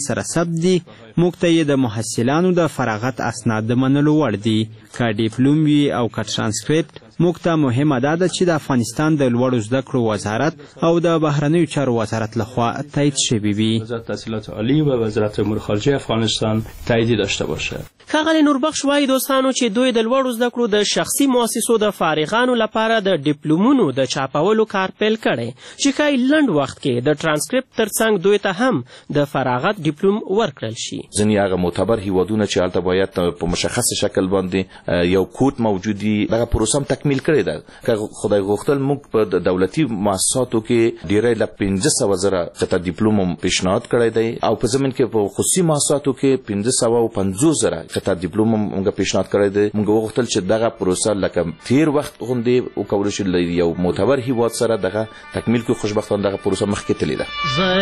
سره ثبت دي، موږ ته یې د محصلانو د فراغت اسناد د منلو وړ دي. که ډیپلوم وي او که ترانسکریپټ، موږ ته مهمه دا ده چې د افغانستان د لوړو زده کړو وزارت او د بهرنیو چارو وزارت لخوا تایید شوی وي. وزارت تحصیلات عالی و وزارت امور خارجه افغانستان تایید داشته باشه. ښاغلی نوربخش وایي دوستانو چې دوی د لوړو زده کړو د شخصي مؤسسو د فارغانو لپاره د ډیپلومونو د چاپولو کار پیل کړی چې ښایي لنډ وخت کې د ترانسکریپټ ترڅنګ دوی ته هم د فراغت ډیپلوم ورکړل شي. ځینې هغه معتبر هیوادونه چې هلته باید په مشخص شکل باندې یو کود موجود وي، دغه پروسه هم تکمیل کړې ده. که خدای غوښتل موږ په دولتي مؤسساتو کې ډیری له 500 زره ته ډیپلوم هم پیشنهاد کړی دی او په ضمن کې په خصوصي مؤسساتو کې 550 زره ته ډیپلوم هم موږ پیشنهاد کړی دی. موږ وغوښتل چې دغه پروسه لکه تیر وخت غوندې وکولی شي یو معتبر هیواد سره دغه تکمیل کړو. خوشبختانه دغه پروسه مخکې تللې ده.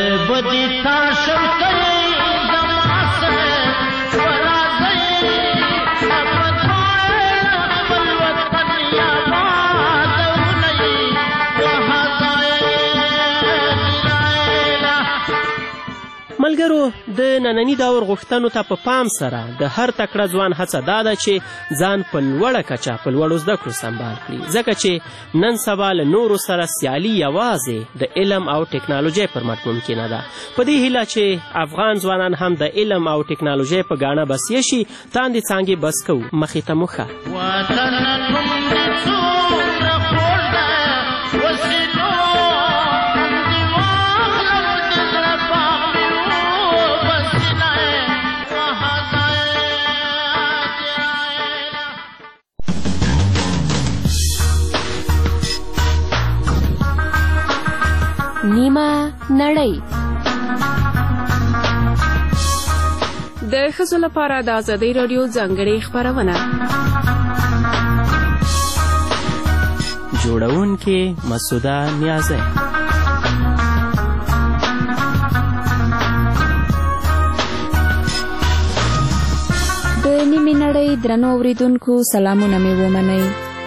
ملګرو، د ننني دور غوښتنو ته په پام سره د هر تکړه ځوان هڅه دا ده چې ځان په لوړه کچه په لوړو زده کړو سمبال کړي، ځکه چې نن سبا له نورو سره سیالي یوازې د علم او ټکنالوژۍ پر مټ ممکنه ده. په دې هیله چې افغان ځوانان هم د علم او ټکنالوژۍ په ګاڼه بسیه شي، تاندې څانګې بس کوو، مخې ته مو ښه. نیمه نړۍ د ښځو لپاره د ازادۍ راډیو ځانګړې خپرونه. جوړونکې مسعوده نیازی. د نیمې نړۍ درنو اوریدونکو سلامونه مې ومنئ.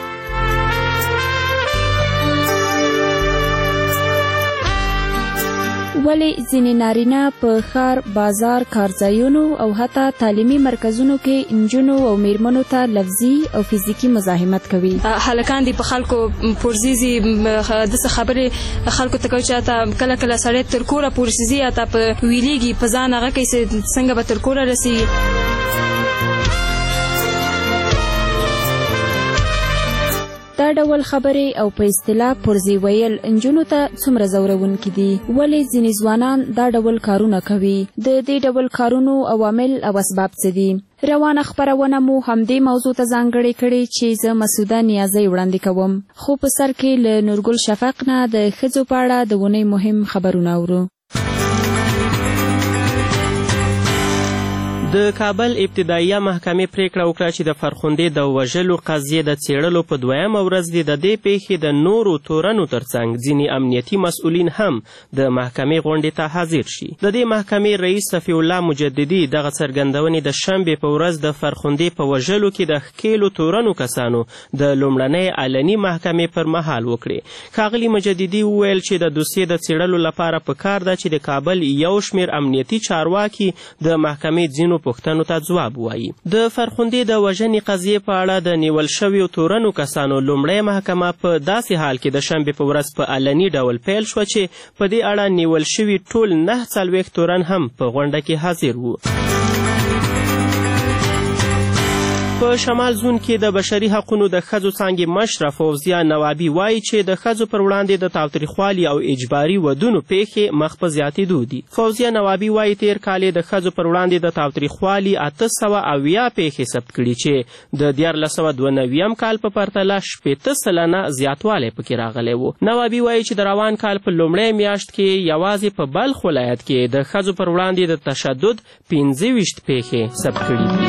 ولې ځینې نارینه په ښار، بازار، کارځایونو او حتی تعلیمي مرکزونو کې نجونو او میرمنو ته لفظي او فزیکي مزاحمت کوي؟ هلکان دي په خلکو پورزیزي داسې خبرې خلکو ته کوي چې حتی کله کله سړی تر کوره پورزیزي حتی په ویلیږي په ځان هغه کوي چې څنګه به تر کوره رسېږي. دا ډول خبرې او په اصطلاح پرزی ویل نجونو ته څومره ځورونکي دي؟ ولې ځینې ځوانان دا ډول کارونه کوي؟ د دې ډول کارونو عوامل او اسباب څه دي؟ روانه خپرونه مو همدې موضوع ته ځانګړې کړې چې زه مسعوده نیازی وړاندې کوم. خو په سر کې له نورګل شفق نه د ښځو په اړه د اونۍ مهم خبرونه اورو. د کابل ابتدائیه محکمې پریکړه وکړه چې د فرخندې د وژلو قضیې د څېړلو په 2مه ورځ د دې پیښې د نورو تورنو ترڅنګ ځینې امنیتي مسؤلین هم د محکمې غونډې ته حاضر شي. د دې محکمې رئیس صفی الله مجددي دغه څرګندونې د شنبې په ورځ د فرخندې په وژلو کې د ښکېلو تورنو کسانو د لومړنۍ علني محکمې پر مهال وکړې. ښاغلي مجددي وویل چې د دوسیې د څېړلو لپاره پکار ده چې د کابل یو شمېر امنیتي چارواکي د محکمې ځینو پوښتنو ته ځواب وایي. د فرخندې د وژنې قضیې په اړه د نیول شویو تورنو کسانو لومړۍ محکمه په داسې حال کې د شنبې په ورځ په علني ډول پیل شوه چې په دې اړه نیول شوي ټول 49 تورن هم په غونډه کې حاضر وو. په شمال زون کې د بشري حقونو د ښځو څانګې مشره فوزیه نوابي وایي چې د ښځو پر وړاندې د تاوتریخوالي او اجباري ودونو پیښې مخ په زیاتېدو دي. فوزیه نوابي وایي تیر کال د ښځو پر وړاندې د تاوتریخوالي 870 پیښې ثبت کړي چې د 1492 کال په پرتله 80% زیاتوالی پکې راغلی و. نوابي وایي چې د روان کال په لومړۍ میاشت کې یوازې په بلخ ولایت کې د ښځو پر وړاندې د تشدد 25 پیښې ثبت کړي دي.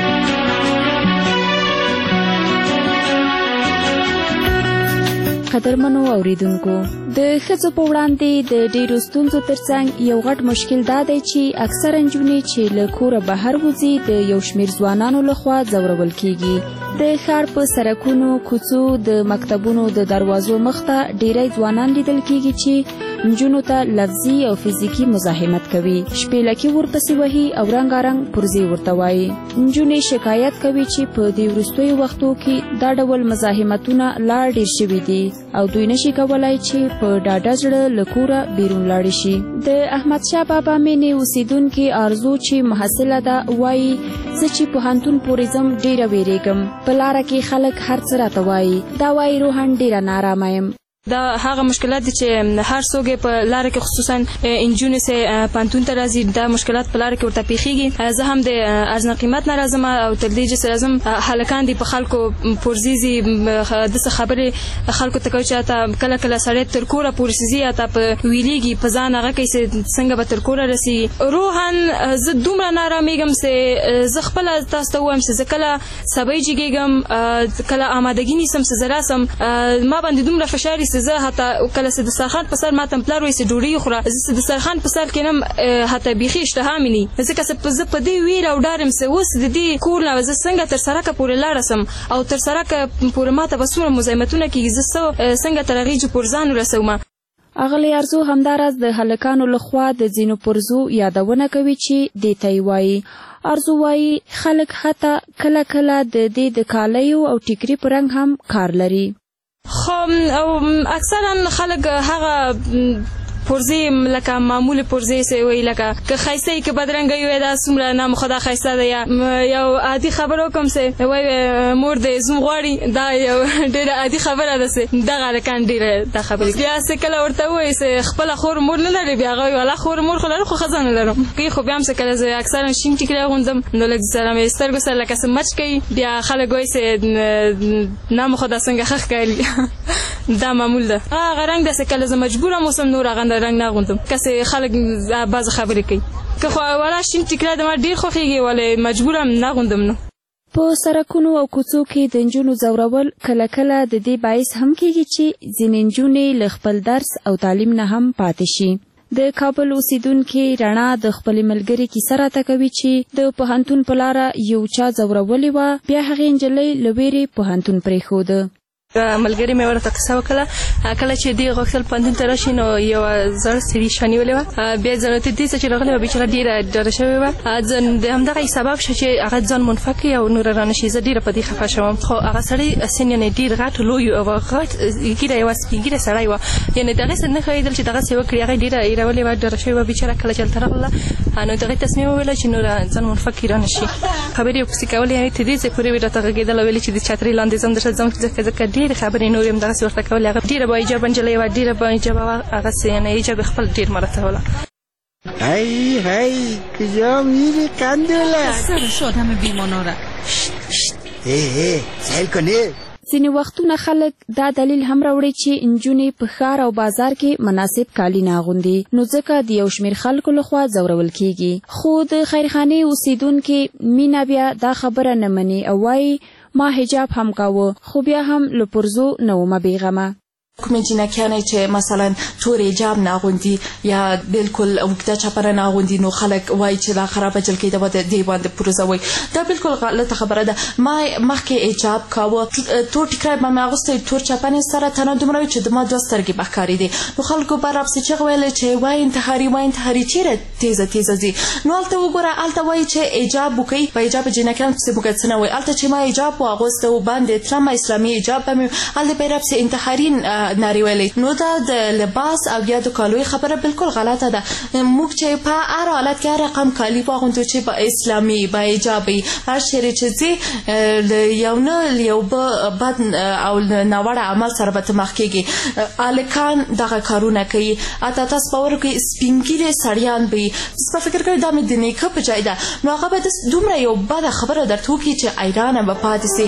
قدرمنو اوریدونکو، د ښځو په وړاندې د ډیرو ستونزو ترڅنګ یو غټ مشکل دا دی چې اکثره نجونې چې له کوره بهر وځي د یو شمېر ځوانانو لخوا ځورول کیږي. د ښار په سړکونو، کوڅو، د مکتبونو د دروازو مخ ته ډیری ځوانان لیدل کیږي چې نجونو ته لفظي او فزیکی مزاحمت کوي، شپېلکې ورپسې وهي او رنګارنګ پرزې ورته وایي. نجونې شکایت کوي چې په دې وروستیو وختو کې دا ډول مزاحمتونه لا ډېر شوي دي او دوی نشي کولای چې په ډاډه زړه له کوره بیرون لاړې شي. د احمدشاه بابا مېنې اوسیدونکي آرزو چې محصله ده وایي زه چې پوهنتون پورې ځم ډېره ویرېږم، په لاره کې خلک هر څه راته وایي، دا وایي روحاً ډېره نارامه یم. دا هغه مشکلات دي چې هر څوک په لاره کې خصوصا انجونې سه پانتون ته راځي، دا مشکلات په لاره کې ورته پیښیږي. زه هم د ارزنه قیمت نه راځم او تر دې چې راځم هلکان دي په خلکو پرزيزي د څه خبرې خلکو ته کوي چې تا کله کله سړی تر کوره پرزيزي تا په ویلېږي په ځان هغه کې څنګه به تر کوره رسي. روحان زه دومره نارامیږم چې زه خپل تاسو ته وایم چې زه کله سبای جګېږم، کله آمادګي نیسم چې زه راسم، ما باندې دومره فشار زه حتی کله چې د سرخان په سر ماته پلار وایي چې ډوډۍ خوره، زه د سرخان په سر کېنم حتی بیخي اشتها مې نه، ځکه چې زه په دې ویره او ډار یم چې اوس د دې کور نه زه څنګه تر سړکه پورې لاړه سم او تر سړکه پورې ماته به څومره مزاحمتونه کېږي، زه څنګه تر هغې چې پر ځان ورسوم. اغلی ارزو همداراز د هلکانو لخوا د ځینو پرزو یادونه کوي چې دې ته یې وایي. ارزو وایي خلک حتی کله کله د دې د کالیو او ټیکري په رنګ هم کار لري. خو او اکثرا خلک هغه پرزې لکه معمول پرزې سه وی لکه که خایسته کې بدرنګي وي دا څومره نام خدا خایسته ده، یا یو عادي خبرو کوم سه وی مور دې زم غواړي، دا یو ډېر عادي خبره ده سه دغه لکان ډېر دا خبرې بیا سه کله ورته وای سه خپل خور مور نه لري، بیا غوي ولا خور مور خلل خو خزانه لرم کې خو بیا هم سه کله زه اکثرا شین ټیکره غوندم نو لکه سلام سترګو سره لکه سمچ کوي، بیا خلک وای سه نام خدا څنګه خخ کوي دا معمول ده. هغه رنګ د سکه لازم مجبوره موسم نور هغه رنګ نه غوندم کسه خلک باز خبرې کوي که خو ولا شین ټیکره د ما ډیر خوخیږي ولې مجبوره نه غوندم. نو په سرکونو او کوڅو کې د نجونو زورول کله کله د دې باعث هم کېږي چې ځینې نجونې له خپل درس او تعلیم نه هم پاتې شي. د کابل اوسیدونکي رڼا د خپلې ملګرې کیسه راته کوي چې د پوهنتون په لاره یو چا زورولې وه، بیا هغې نجلۍ له ویرې پوهنتون پرېښوده. ملګری مې ورته قصه وکړه، کله چې دی غوښتل پوهنتون ته راشي نو یو زړه سړي شانیولې وه، بیا ضرورت دې څه چې راغلی وه بیچاره ډېره ډاره شوې وه، د همدغه سبب شو چې هغه ځان منفعه کړي او نوره رانه شي. زه ډېره په دې خفه شوم، خو هغه سړی سن یعنې ډېر غټ لوی او غټ ږیره یې وه، سپین ږیره سړی وه، یعنې د هغې سره نه ښایېدل چې دغسې وکړي. هغې ډېره ایرولې وه، ډاره شوې وه بیچاره. کله چې هلته راغله نو د هغې تصمیم وویله چې نوره ځان منفعه کړي رانه شي. خبرې یې ورپسې کولې، یعنې تر دې ځای پورې راته غږېدل او ویلې چې د چترۍ لاندې ځم درته ځم ځکه ډېرې خبرې نور یم دغسې ورته کولې. هغه ډېره باحجابه نجلۍ وه، ډېره باحجابه وه، هغسې یعنې حجاب یې خپل ډېر مراته. هی هی کجا میری کندوله سر شد همه بیماناره سهل کنه. ځینې وختونه خلک دا دلیل هم راوړي چې نجونې په ښار او بازار کې مناسب کالي نه اغوندي، نو ځکه د یو شمېر خلکو لخوا ځورول کیږي. خو د خیرخانې اوسیدونکي مینا بیا دا خبره نه مني او وایي ما حجاب هم کاوه خو بیا هم له پرزو نه ومه بېغمه. کومې جینکیانې چې مثلا تور حجاب نه اغوندي یا بالکل اوږده چپره نه اغوندي نو خلک وایي چې دا خرابه جلکۍ ده د دې باندې پروزه وایي. دا بالکل غلطه خبره ده. ما مخکې حجاب کاوه، تور ټیکری به مې اغوستی، تور چپنې سره تنه دومره وي چې د ما دوه سترګې به ښکارېدې. نو خلکو به راپسې چغې ویلې چې وایي انتحاري وایي انتحاري، چېرې تیزه تیزه ځي. نو هلته وګوره، هلته وایي چې حجاب وکوئ، په حجاب جینکیان پسې موږ څه نه وایي. هلته چې ما حجاب واغوسته و باندې ترمه اسلامي حجاب به مې هلته به یې راپسې انتحاري نارې ویلې. نو دا د لباس او یا د کالوی خبره بالکل غلطه ده. موږ چې په هر حالت کې هر رقم کالي واغوندو چې به اسلامي به حجابي هر چیرې چې ځي یو نه یو بد او ناوړه عمل سره به ته مخ کېږي. هلکان دغه کارونه کوي، حتی تاسو باور وکړئ سپین ږیرې سړیان به وي، تاسو به فکر کوئ دا مې د نیکه په ځای ده، نو هغه به دومره یو بده خبره درته وکړي چې حیرانه به پاتې سي.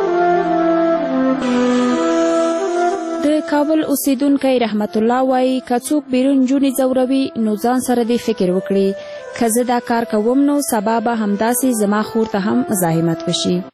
د کابل اوسیدونکی رحمت الله وایي که څوک بیرون نجونې ځوروي نو ځان سره دې فکر وکړي که زه دا کار کوم نو سبا به همداسې زما خور ته هم مزاحمت وشي.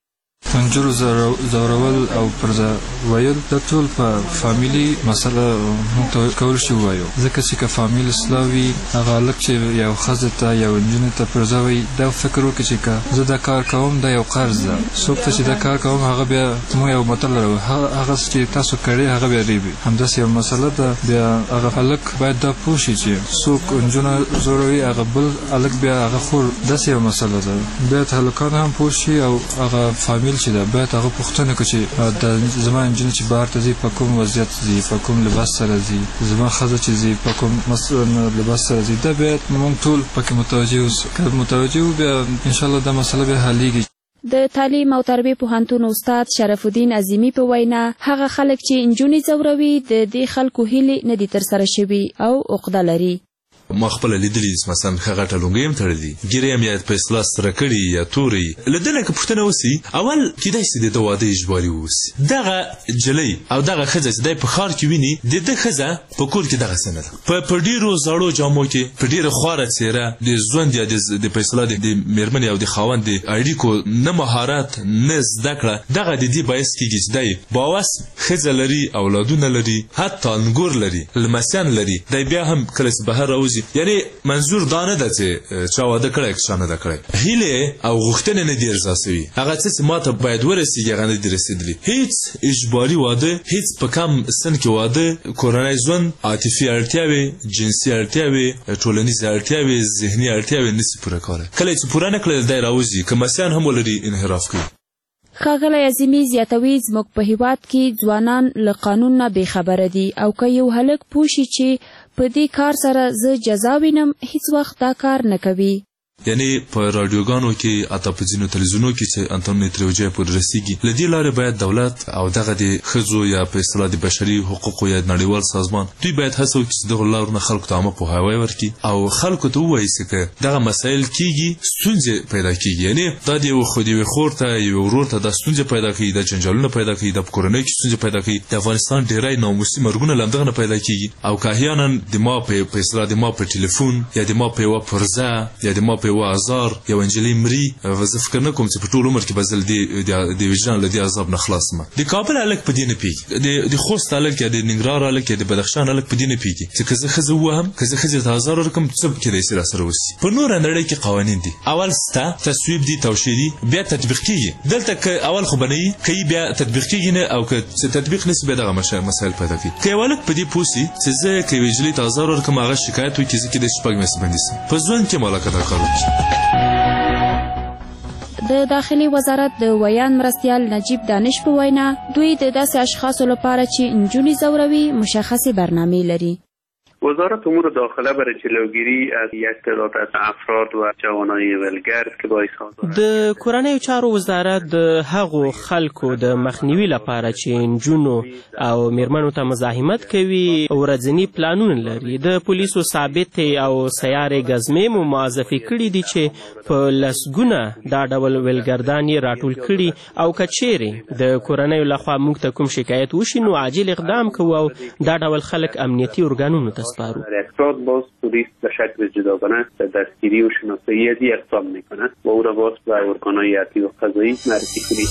نجونو زورول او پرځه ویل د ټول په فامیلی مسله موږ کول شو وایو ځکه چې که فامیل اسلامي هغه لکه چې یو خزه ته یو نجونو ته پرځه وي دا فکر وکړي چې زه دا کار کوم دا یو قرض ده څوک چې دا کار کوم هغه بیا مو یو مطلب هغه چې تاسو کړی هغه بیا ریبي همداسې یو مسله ده بیا هغه هلک باید دا پوه شي چې څوک نجونه زوروي هغه بل هلک بیا هغه خور داسې یو مسله ده باید هلکان هم پوه شي او هغه فامیل چې ده باید هغه پوښتنه وکړي چې د زما نجونې چې بهر ته ځي په کوم وضعیت ځي په کوم لباس سره ځي زما ښځه چې ځي په کوم لباس سره ځي دا باید موږ ټول پکې متوجه اوسو که متوجه وو بیا انشاءالله دا مسله بیا حلیږي. د تعلیم او تربیه پوهنتون استاد شرف الدین عظیمی په وینا هغه خلک چې نجونې ځوروي د دې خلکو هیلې نه دي ترسره شوي او عقده لري. ما خپل لیدلی مثلا هغه ټلونګې هم تړلې ګیرې هم یا په اصلاح سره کړي یا توري لدنه که پوښتنه وسی اول کیدای شي د واده اجباري وسی دغه جلی او دغه خزه چې د په خار کې ویني د خزه په کور کې دغه سند په ډیرو زړو جامو کې په ډیره خواره چیرې د ژوند یا د په اصلاح د میرمن او د خاوند د اړیکو نه مهارت نه زده کړه دغه د دې باعث کیږي چې دای باوس خزه لري اولادونه لري حتی انګور لري لمسیان لري دای بیا هم کله بهر راوځي یعنی منظور دا نه ده چې چا واده کړی که چا نه ده کړی هیلې او غوښتنې نه دي ارزاسوي هغه څه چې ما ته باید ورسېږي هغه نه دي رسېدلي هیڅ اجباري واده هیڅ په کم سن کې واده کورنی ژوند عاطفي اړتیاوې جنسي اړتیاوې ټولنیزې اړتیاوې ذهني اړتیاوې نسي پوره کولی کله چې پوره نه کړل دی راوځي که مسیان هم ولري انحراف کوي. ښاغلی عظیمي زیاتوي زموږ په هیواد کې ځوانان له قانون نه بېخبره دي او که یو هلک پوه شي چې په دې کار سره زه جزا وینم هیڅ وخت دا کار نه کوي. یعنی په رادیوګانو کې اته په ځینو تلویزیونو کې چې انټرنیټ تروجه پورې رسیږي لدې لارې باید دولت او دغه د ښځو یا په اصطلاح د بشري حقوقو یا نړیوال سازمان دوی باید هڅه وکړي چې دغه لارونه خلکو ته عامه پوهاوی ورکړي او خلکو ته ووایي چې که دغه مسایل کېږي ستونزې پیدا کېږي یعنی دا د یوې خور ته یوې ورور ته دا ستونزې پیدا کوي دا جنجالونه پیدا کوي دا په کورنۍ کې ستونزې پیدا کوي د افغانستان ډیری ناموسي مرګونه له همدغه نه پیدا کېږي او که احیانا د ما په اصطلاح د ما په ټلیفون یا د ما په یوه پرزه یا د ما په یوه ازار یو انجلۍ مري زه فکر نه کوم چې په ټول عمر کې به زه د وجدان له دې عذاب نه خلاص یم. د کابل هلک په دې نه پوهېږي د خوست هلک یا د ننګرهار هلک یا د بدخشان هلک په دې نه پوهېږي چې که زه ښځه ووهم که زه ښځې ته ازار ورکړم څه کېدای شي راسره وشي. په نوره نړۍ کې قوانین دي اول سته تصویب دي توشیح دي بیا تطبیق کېږي دلته که اول خو به نه وي که بیا تطبیق کېږي نه او که تطبیق نه شي بیا دغه مسایل پیدا کوي. که یو هلک په دې پوه شي چې زه که یوې نجلۍ ته ازار ورکړم هغه شکایت وکړي زه کېدای شي شپږ میاشتې بندي شم په ژوند کې مالکه دا کار وکړي. د داخلي وزارت د ویان مرستیال نجیب دانش په وینا دوی د داسې اشخاصو لپاره چې نجونې ځوروي مشخصې برنامې لري. وزارت امور داخله برای جلوگیری از یک تعداد از افراد و جوانای ولگرد که باعث د کورنیو چارو وزارت د هغو خلکو د مخنیوي لپاره چې نجونو او میرمنو ته مزاحمت کوي ورځني پلانونه لري د پولیسو ثابتې او سیارې ګزمې مو معرفي کړي دي چې په لسګونه دا ډول ولګردان یې راټول کړي او که چیرې د کورنیو لخوا موږ ته کوم شکایت وشي نو عاجل اقدام کوو او دا ډول خلک امنیتي ارګانونو ته افراد باز پلیس به شکل جداگانه به دستگیری و شناسایی از این اقدام میکنه و او را باز به ارگانهای ارشدی و قضایی معرفی کنید.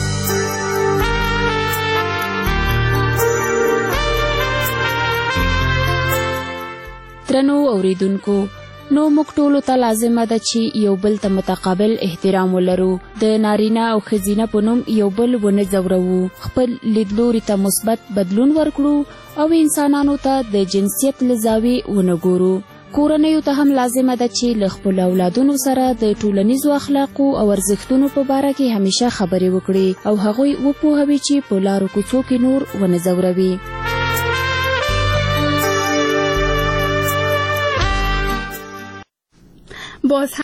درنو اوریدونکو نو موږ ټولو ته لازمه ده چې یو بل ته متقابل احترام ولرو د نارینه او ښځینه په نوم یو بل ونه ځوروو خپل لیدلوري ته مثبت بدلون ورکړو او انسانانو ته د جنسیت له زاویې ونه ګورو. کورنیو ته هم لازمه ده چې له خپلو اولادونو سره د ټولنیزو اخلاقو او ارزښتونو په باره کې همیشه خبرې وکړي او هغوی وپوهوي چې په لارو کوڅو کې نور ونه ځوروي. باز